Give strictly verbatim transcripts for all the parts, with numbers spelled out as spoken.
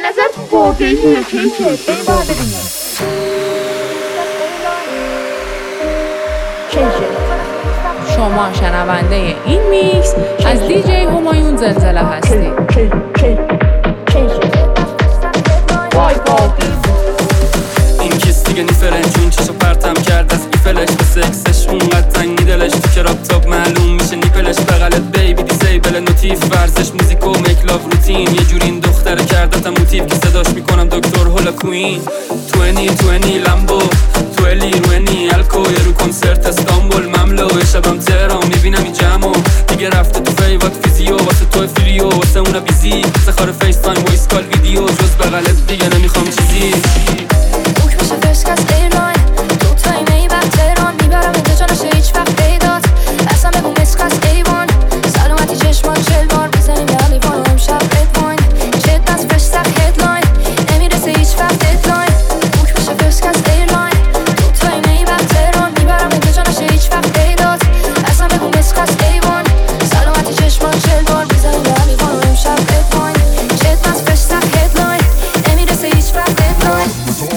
نظر واقعیه کیکه بریم باید ببینیم شما شنونده این میکس از دی جی همایون زلزله هستی. این کس دیگه نیفرنجون چشو پرتم کرد از ایفلش به سکسش اونقدر تنگی دلش تو کراب تاپ معلوم میشه نیپلش بغلت بیبی دیزیبل نوتیف ورزش موزیک و میکلاف روتین یه جوری این دختره کردتم موتیف که صداش میکنم دکتر هولا کوین توینی توینی لامبو تولی روینی الکو یه رو کنسرت استانبول مملو شبم تهران میبینم این جمعو دیگه رفته تو فیوات فیزیو واسه تو فریو واسه اونا بیزی واسه خار فیس تایم وایس کال ویدیو جز بغلت دیگه نمیخوام چیزی بوک میشه فرسک از ایرلاین تو تایمه وقت تهران میبرم اینجا جا نشه هیچ وقت پیدات اصلا بگو مسک از ایوان سلامتی چشمان چل بار بزنیم یه لیوان و امشب رد واین جد از فرش سخ هدلاین نمیرسه هیچ وقت ددلاین بوک میشه فرسک از ایرلاین تو تایمه وقت تهران میبرم اینجا جا نشه هیچ وقت پیدات اصلا بگو مسک از ایوان سلامتی چشمان چل بار بزنیم یه لیوان و امشب رد واین جد از فرش سخ هدلاین نمیرسه هیچ وقت ددلاین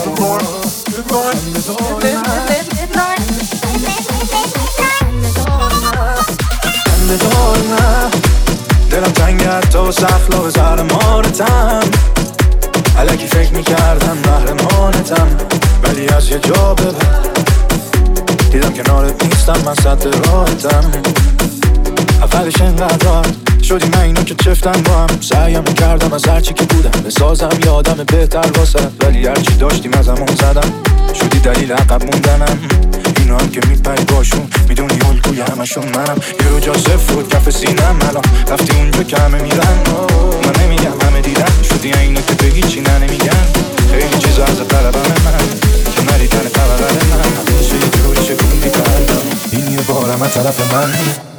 دلم تنگ حتی سخلا به زهر مارتم علکی فکر میکردم محرمانتم ولی از یه جا به بعد دیدم کنارت نیستم من صد راحتم اولش انقدر شدی من اینو که چفتم با هم سعیم کردم از هرچی که بودم بسازم یه آدم بهتر واسد ولی هرچی داشتیم از همون زدم شدی دلیل عقب موندنم اینا هم که میپری باشون میدونی الگوی همشون منم یه رو جا صفر بود کف سینم الان رفتی اونجا که همه میرن من نمیگم همه دیدن شدی اینو که به هیچی نه نمیگن خیلی چیزا از طلبم من که ندیدن طبقه من همیشه یه جوری شکوندی کردم این یه بارم از طرف من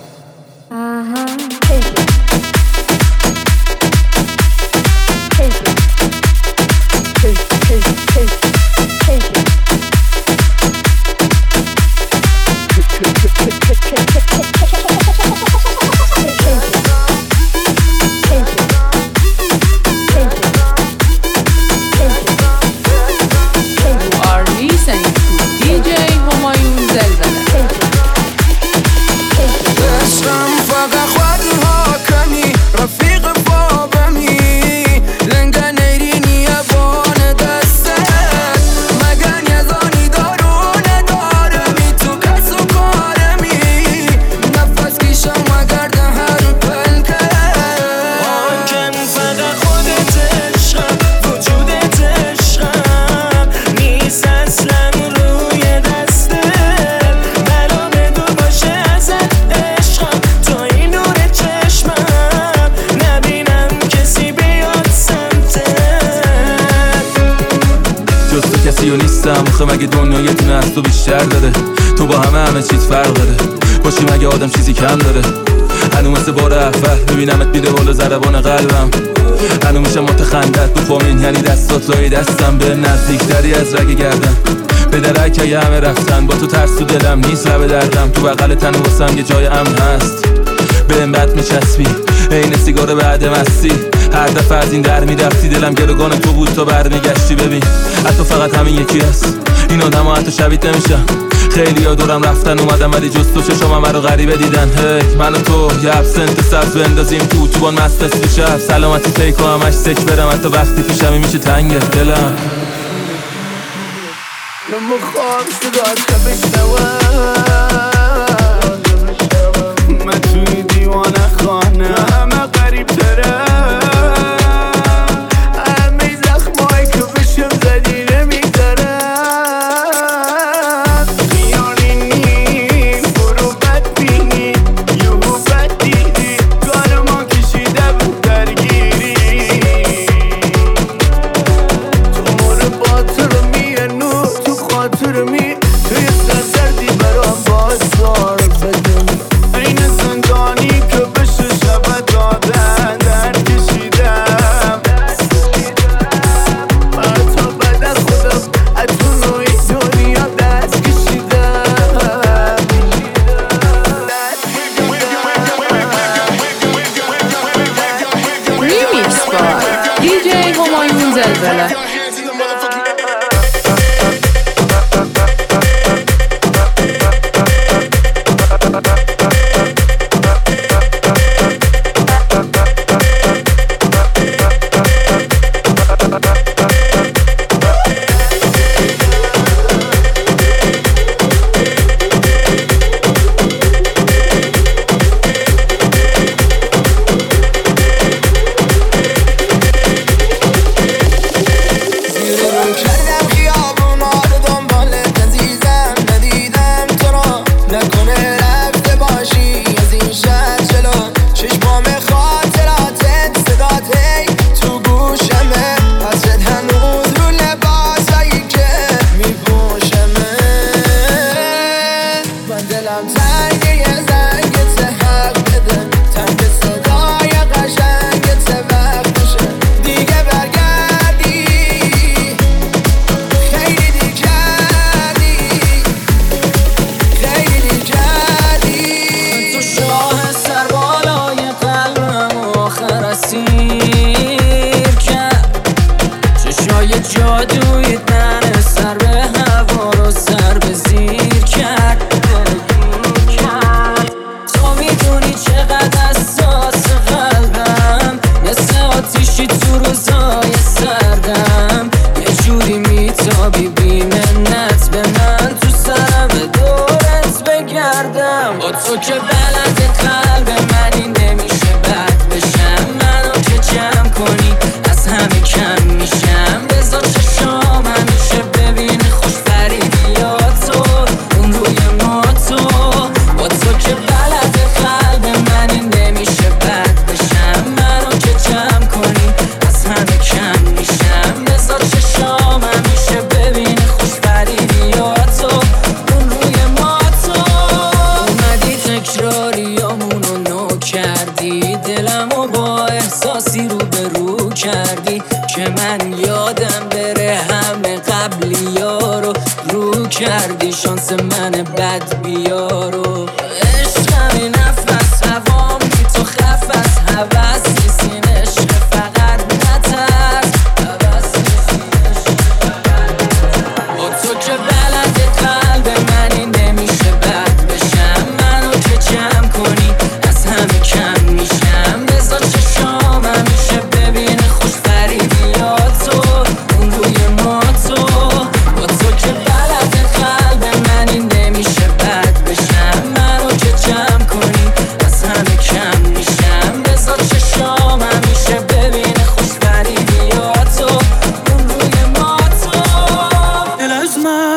مگه دنیا یه تونه از تو بیشتر داره تو با همه همه چیز فرق داره باشی مگه آدم چیزی کم داره هنو مثل بار اول میبینمت میره بالا ضربان قلبم هنو میشه متخندت تو خامین یعنی دستات لای دستم به نزدیکتری از رگ گردن به درک یه همه رفتن با تو ترس تو دلم نیست لب دردم تو بغل تن واسم یه جای امن هست بهم بد میچسبی عین سیگار بعد مستی هر دفعه از این در میرفتی دلم گروگان تو بود تا برمیگشتی ببین حتی فقط همین یکی هست این آدم ها حتی شبیت نمیشن خیلی ها دورم رفتن اومدم ولی جز تو چشم همه رو غریبه دیدن هی من و تو یه ابسنت سبز بندازیم تو تو بان مست است شب سلامتی تیکو همش سک برم حتی وقتی پیشمی میشه تنگه دلم نمخوام صدات بشنوه من توی دیوانه خانه همه قریب تره همه زخمایی که بشم زدی نمیگذره خیالی نیم برو بد بینی یهو بد دیدی کار ما کشیده بود درگیری تو مور باطر میه نو تو خاطر می توی سر دردی برام باز زلزله. کردی شانس من بد بیارو عشقمی نفس هوام بی تو خفس هوس نیستین عشق فقط نترس هوس نیستین عشق فقط با تو که بلد قلب من این نمیشه بد بشم منو که جمع کنی از همه کم میشم بذار چشام همیشه ببینه خوش فریبیات تو اون روی ما تو با تو که بلد قلب من این نمیشه بد بشم منو که جمع کنی از همه کم میشم بذار چشام همیشه ببینه خوش فریبیات تو اون روی ما تو دل از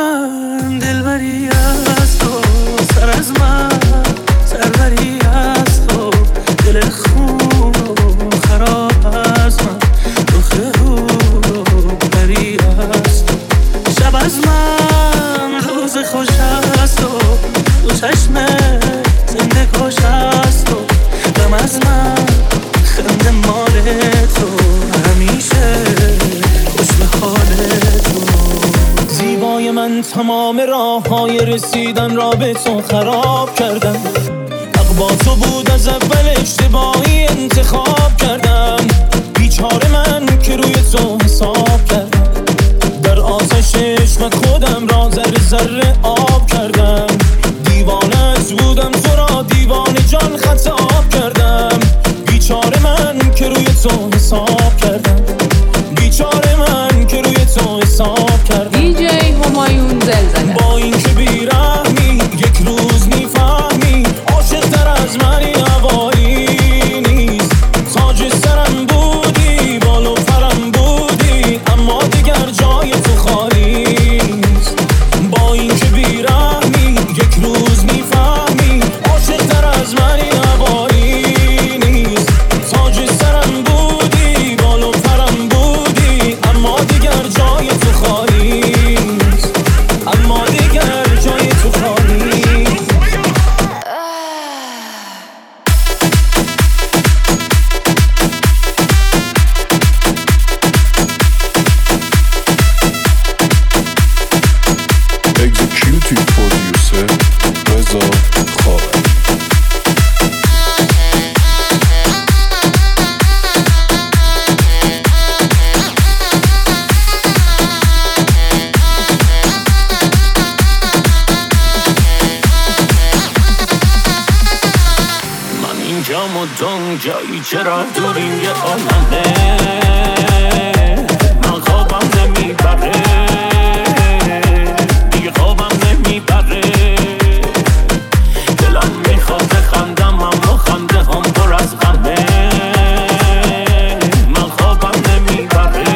من دلبری از تو سر از من سربری از تو دل خون و خراب از من رخ رو بری از تو شب از من روز خوش از تو تو چشم زنده کش از تو غم از من خنده مال تو همیشه خوش به حال تو زیبای من تمام راه های رسیدن را به تو خراب کردم حق با تو بود از اول اشتباهی انتخاب کردم بیچاره من که روی تو حساب کردم در آتش عشق خودم را ذره ذره آب کردم دیوانت بودم تو را دیوانه جان خطاب کردم بیچاره من که روی تو حساب کردم بیچاره من که روی تو حساب کردم دی جی همایون زلزله. با این که بیرحمی یک روز میفهمی عاشق تر از منی هوایی نیست تاج سرم بودی بال و پرم بودی اما دیگر جای تو خالی نیست با این که بیرحمی اینجا مدام جایی چرا دوریم یه عالمه من خوابم نمیبره دیگه خوابم نمیبره دلم میخواد خندم اما خنده هم پر از غمه من خوابم نمیبره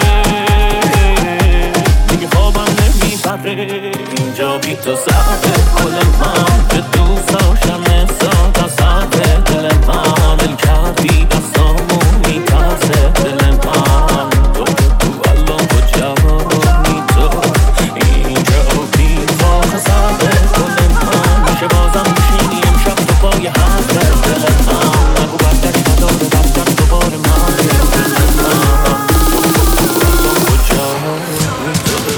دیگه خوابم نمیبره اینجا بی تو ساعته کل من به دوست داشتم احساس از ساعته دل من دل کردی دستامو میترسه دل من تو تو الان کجایی تو اینجا بی تو ساعته کل من میشه بازم میشینی امشب تو پای حرف دل من نگو برگشت نداره برگشت دوباره من دل من تو الان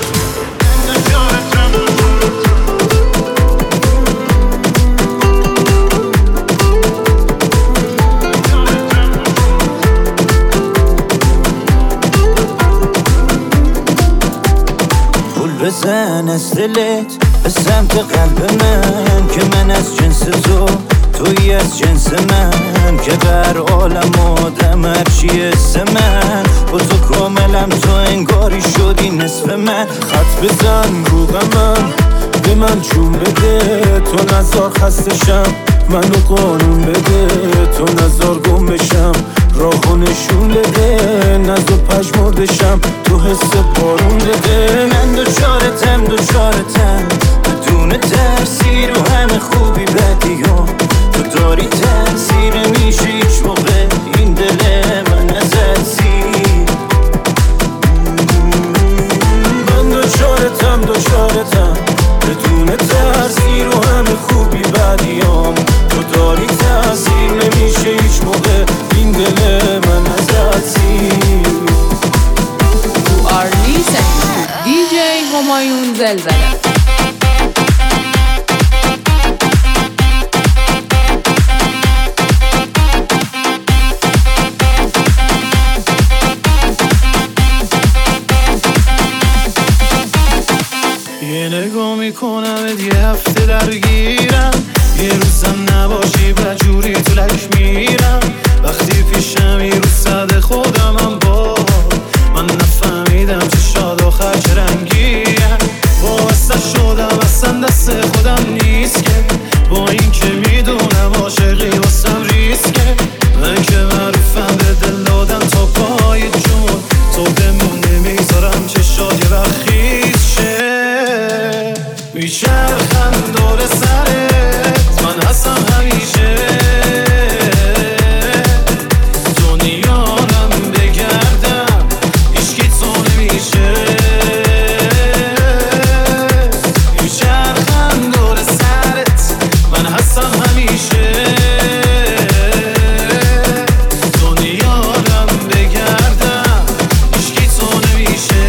بزن از دلت به سمت قلب من که من از جنس تو توی از جنس من که در عالم آدم هرچی اسم من با تو کاملم تو انگاری شدی نصف من خط بزن رو من به من چون بده تو نزار خستشم منو قانون بده تو نزار گم بشم راهو نشون بده نزو پژمردشم تو حس بارون بده من دوچارتم دوچارتم بدون ترسی رو همه خوبی بدیام تو داری تاثیر میشه هیچ موقع این دل من ازتی من دوچارتم دوچارتم بدون ترسی رو همه خوبی بدیام تو داری تاثیر نمیشه هیچ موقع این دل من ازتی You are listening to دی جی همایون زلزله. یه نگاه میکنم یه هفته درگیرم یه روزم نباشی بجوری تو لش میرم وقتی پیشم یه روز صد خودمم با من نفهمیدم چه شاد آخر چه رنگیم واسه شدم اصلا دست خودم نیست که با این که میدونم عاشقی واسم ریسکه من که معروفم به دل دادن تا پای جون تو بمون نمیذارم چه شاد یه وقت خیز شه میچرخن دور سرت من هستم همیشه دنیارم بگردم هیچکی تو نمیشه میچرخن دور سرت من هستم همیشه دنیارم بگردم هیچکی تو نمیشه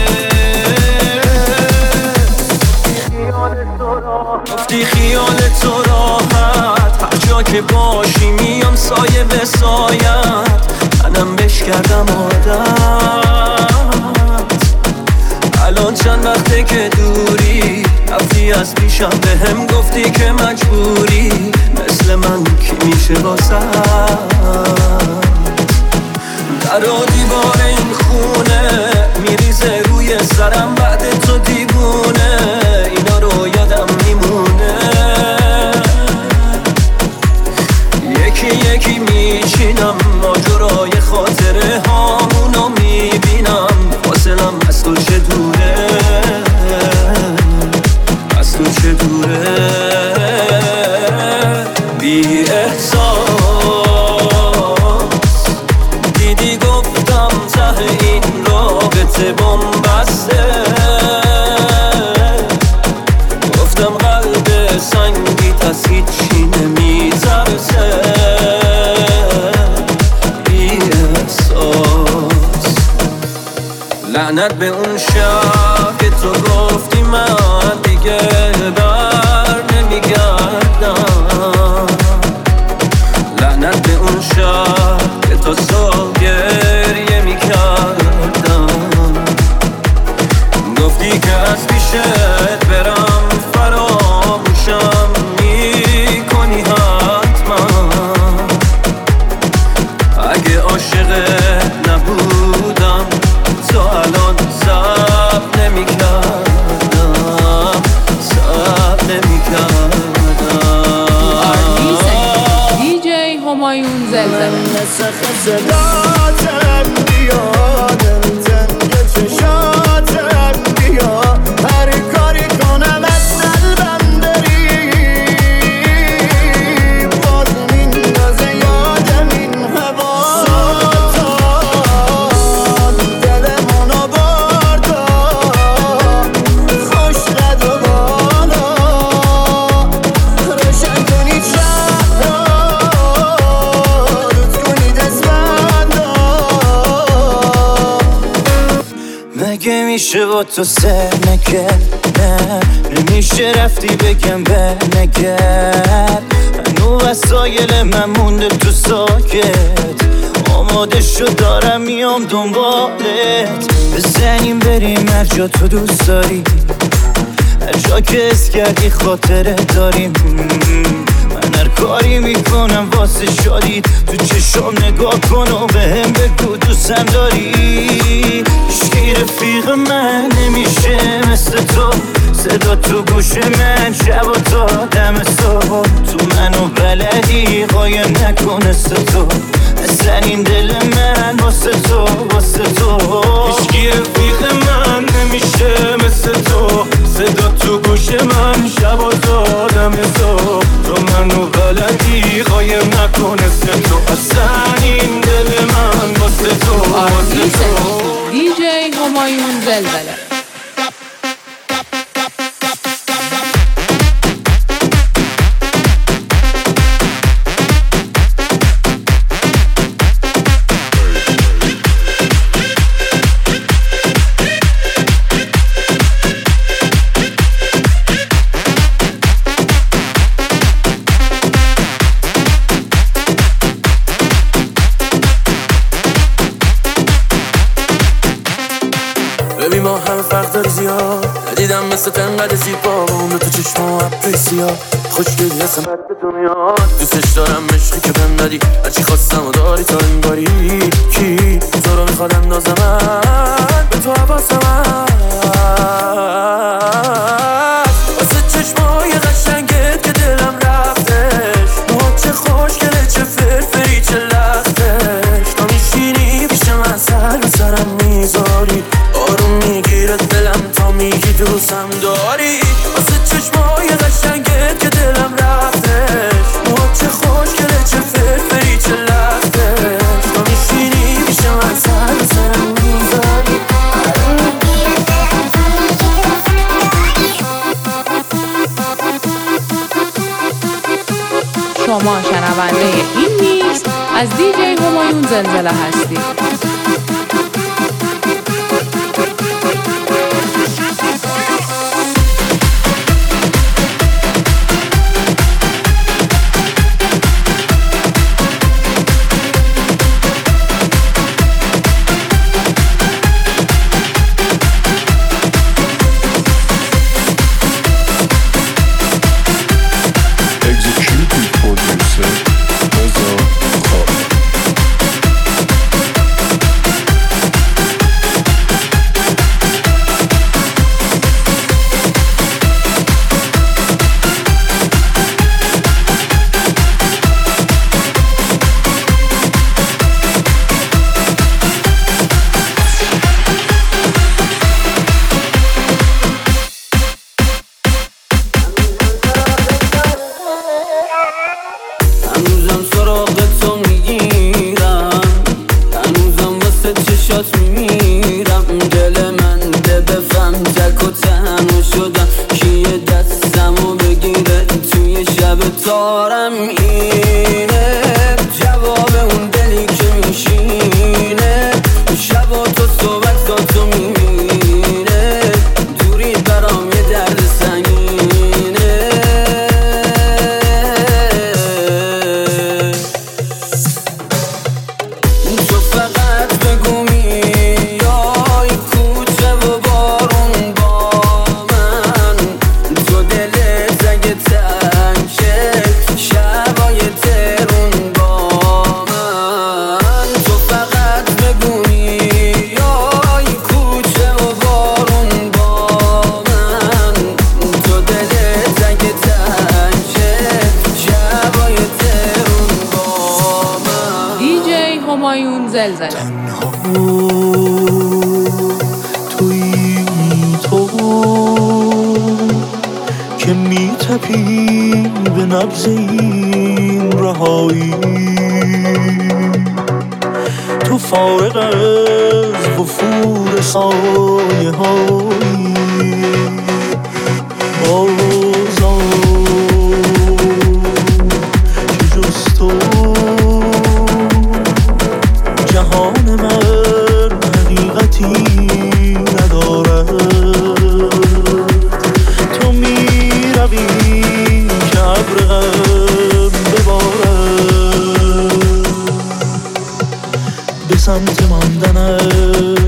گفتی خیال تو راحت هر جا که باشی میام سایه به سایت منم بش کردم عادت الان چند وقته که دوری رفتی از پیشم به هم گفتی که مجبوری مثل من کی میشه واسد در و دیوار این خونه میریزه روی سرم بعد تو دیوونه اینا رو یادم میمونه یکی یکی میچینم ماجرای خاطره هامونو میبینم فاصلم از تو چه دوره از تو چه دوره بی احساس دیدی گفتم ته این رابطه بمبسته گفتم قلب سنگیت از هیچی نمیترسه بی احساس لعنت به اون شب که تو گفتی من دیگه بر نمیگردم لعنت به اون شب که تو صبح گریه میکردم گفتی که از پیشت برم فراموشم میکنی حتما همایون زلزله. صداتم بیادم تنگ چشاتم بیا هر کاری کنم از قلبم داری باز میندازه یادم این هوا ساتان دلمونو بردا خوش قد و بالا روشن کنید شهر رود کنید اسفندا مگه میشه با تو سر نکردم نمیشه رفتی بگم به نگرد هنو وسایل من مونده تو ساکت آماده شد دارم میام دنبالت بزنیم بریم هر جا تو دوست داری هر جا که اس کردی خاطره داریم من هر کاری میکنم واسه شادی تو چشم نگاه کن و بهم بگو دوستم داری هیچکی رفیق من نمیشه مثل تو صدا تو گوش من شب و تا دم صبح تو منو بلدی قایم نکن مثل تو اصلا این دل من واسه تو واسه تو هیچکی رفیق من نمیشه مثل تو صدا تو گوش من شب و تا دم صبح تو منو بلدی قایم نکن مثل تو اصلا این دل من واسه تو واسه تو دی جی همایون زلزله. ببین ما همه فرق داری زیاد ندیدم مثل تنقدر زیبا و اون تو چشم و عبری سیاه خوشگلی هستم بد به تو میاد دوستش دارم عشقی که بهم دادی هرچی خواستم و داری تا این باری کی تو رو میخواد اندازم من به تو حواسم هست واسه چشمای قشنگت که دلم رفتش موها چه خوشگله چه فرفری چه لختش تا میشینی پیش من سر به سرم میذاری آروم میگیره دلم تا میگی دوستم داری واسه چشمای قشنگت که دلم رفتش موها چه خوشگله چه فرفری چه لختش تا میشینی پیش من سر به سرم میذاری شما شنونده این میکس از دی جی همایون زلزله هستید. Executive producer, Reza Khan. همایون زلزله. توی تو که میتپی به نبض این رهایی، تو فارغ از وفور سایه هایی بازم که جز تو جهان من حقیقتی ندارد. تو میروی که ابر غم ببارد به سمت ماندنت